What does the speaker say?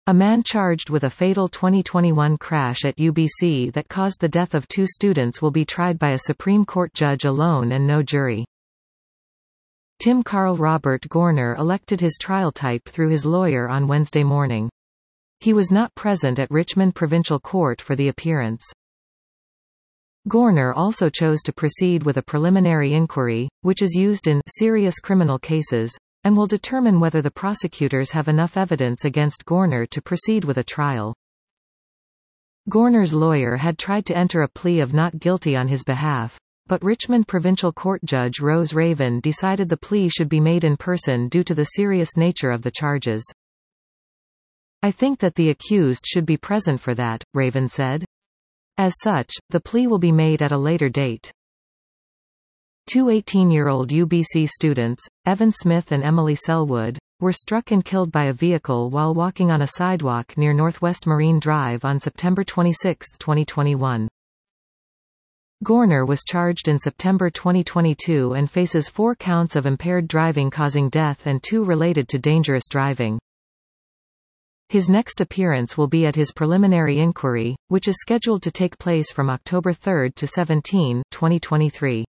A man charged with a fatal 2021 crash at UBC that caused the death of 2 students will be tried by a Supreme Court judge alone and no jury. Tim Carl Robert Gorner elected his trial type through his lawyer on Wednesday morning. He was not present at Richmond Provincial Court for the appearance. Gorner also chose to proceed with a preliminary inquiry, which is used in serious criminal cases, and will determine whether the prosecutors have enough evidence against Gorner to proceed with a trial. Gorner's lawyer had tried to enter a plea of not guilty on his behalf, but Richmond Provincial Court Judge Rose Raven decided the plea should be made in person due to the serious nature of the charges. "I think that the accused should be present for that," Raven said. As such, the plea will be made at a later date. 2 18-year-old UBC students, Evan Smith and Emily Selwood, were struck and killed by a vehicle while walking on a sidewalk near Northwest Marine Drive on September 26, 2021. Gorner was charged in September 2022 and faces 4 counts of impaired driving causing death and 2 related to dangerous driving. His next appearance will be at his preliminary inquiry, which is scheduled to take place from October 3 to 17, 2023.